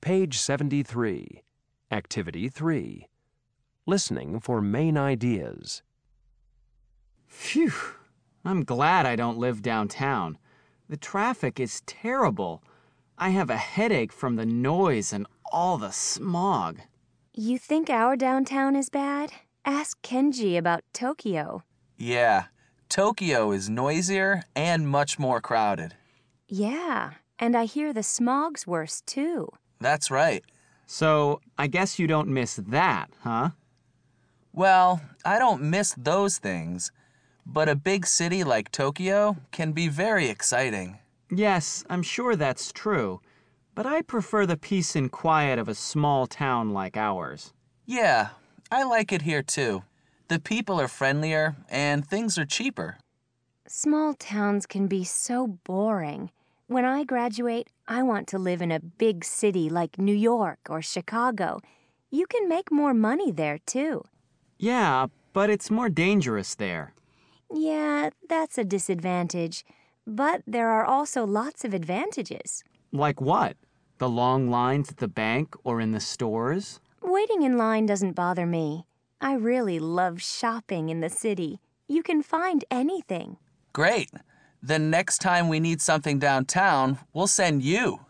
Page 73. Activity 3. Listening for main ideas. Phew! I'm glad I don't live downtown. The traffic is terrible. I have a headache from the noise and all the smog. You think our downtown is bad? Ask Kenji about Tokyo. Yeah, Tokyo is noisier and much more crowded. Yeah, and I hear the smog's worse too. That's right. So, I guess you don't miss that, huh? Well, I don't miss those things, but a big city like Tokyo can be very exciting. Yes, I'm sure that's true, but I prefer the peace and quiet of a small town like ours. Yeah, I like it here too. The people are friendlier and things are cheaper. Small towns can be so boring. When I graduate, I want to live in a big city like New York or Chicago. You can make more money there too. Yeah, but it's more dangerous there. Yeah, that's a disadvantage. But there are also lots of advantages. Like what? The long lines at the bank or in the stores? Waiting in line doesn't bother me. I really love shopping in the city. You can find anything. Great. Then next time we need something downtown, we'll send you.